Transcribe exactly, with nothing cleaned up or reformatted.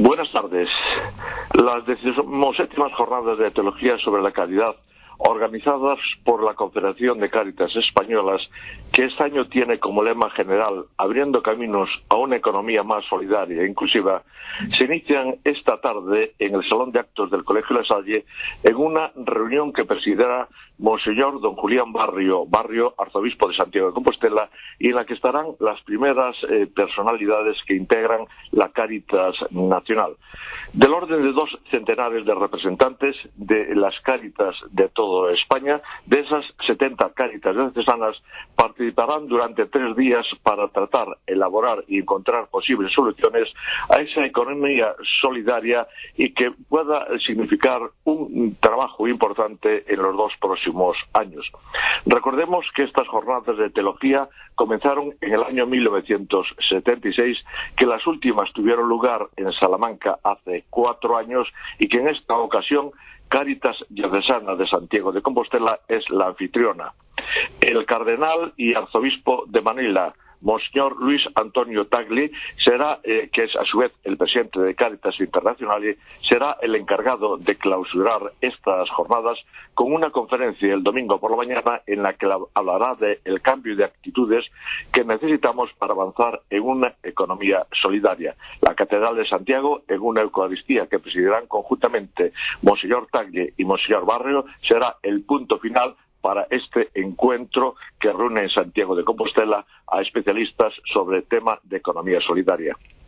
Buenas tardes. Las decimoséptimas jornadas de teología sobre la caridad, organizadas por la Confederación de Cáritas Españolas, que este año tiene como lema general "Abriendo caminos a una economía más solidaria e inclusiva", se inician esta tarde en el Salón de Actos del Colegio La Salle en una reunión que presidirá Monseñor don Julián Barrio, Barrio, arzobispo de Santiago de Compostela, y en la que estarán las primeras eh, personalidades que integran la Cáritas Nacional. Del orden de dos centenares de representantes de las Cáritas de toda España, de esas setenta Cáritas diocesanas, participarán durante tres días para tratar, elaborar y encontrar posibles soluciones a esa economía solidaria y que pueda significar un trabajo importante en los dos próximos años. Recordemos que estas jornadas de teología comenzaron en el año mil novecientos setenta y seis, que las últimas tuvieron lugar en Salamanca hace cuatro años y que en esta ocasión Cáritas Diocesana de Santiago de Compostela es la anfitriona. El cardenal y arzobispo de Manila, Monseñor Luis Antonio Tagle, será, eh, que es a su vez el presidente de Cáritas Internacional, será el encargado de clausurar estas jornadas con una conferencia el domingo por la mañana en la que hablará del cambio de actitudes que necesitamos para avanzar en una economía solidaria. La Catedral de Santiago, en una Eucaristía que presidirán conjuntamente Monseñor Tagle y Monseñor Barrio, será el punto final para este encuentro que reúne en Santiago de Compostela a especialistas sobre el tema de economía solidaria.